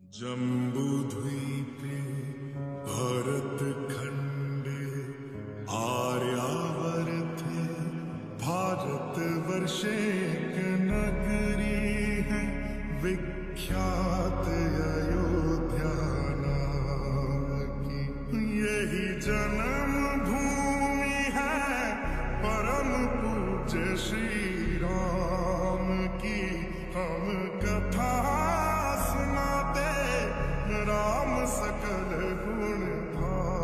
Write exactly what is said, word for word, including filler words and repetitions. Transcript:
जम्बूद्वीपे भरतखण्डे आर्यावर्ते भारतवर्षे नगरी है विख्यात अयोध्या नाम की। यही जन्म भूमि है परम पूज्य श्री राम की। हम कथा सुनाते राम सकल गुण था।